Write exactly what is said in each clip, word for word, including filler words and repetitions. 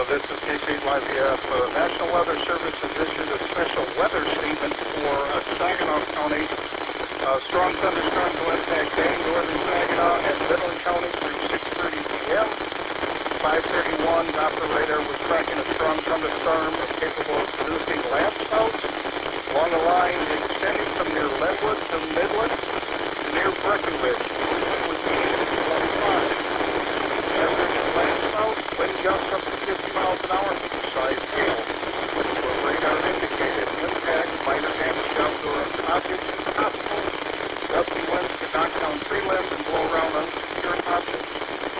this is K C Y V F. Uh, National Weather Service has issued a special weather statement for uh, Saginaw County. Uh, strong thunderstorms will impact Dane, northern Saginaw, and Midland County through six thirty p m five thirty-one, Doppler radar was tracking a strong thunderstorm capable of producing landspouts along a line extending from near Lenwood to Midland to near Breckenridge. Wind was east to twenty-five. Average landspouts, wind gusts up to fifty miles an hour, size hail. For radar indicated impact, minor damage to outdoor objects is possible. Gusty winds could knock down tree limbs and blow around unsecured objects.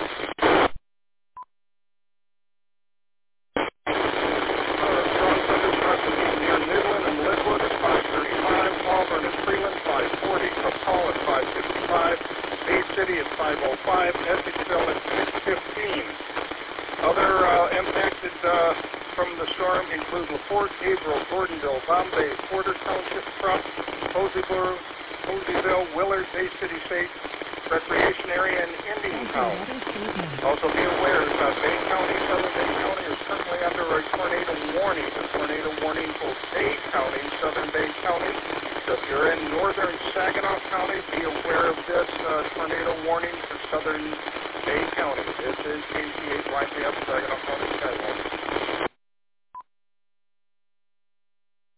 Uh, strong thunderstorms will be near Midland and Linwood at five thirty-five, Auburn and Freeland five forty, Capal at five fifty-five, Bay City at five oh five, Essexville at six fifteen. Other uh, impacted uh, from the storm include LaPorte, Gabriel, Gordonville, Bombay, Porter Township, Trump, Poseyville, Poseyville, Willard, Bay City State, Recreation Area, and Indiantown. Also be aware that Bay County, Southern Bay County is currently under a tornado warning. The tornado warning for Bay County, Southern Bay County. So if you're in northern Saginaw County, be aware of this uh, tornado warning for Southern Bay County. This is K C eight Y V F Saginaw County Skywarning.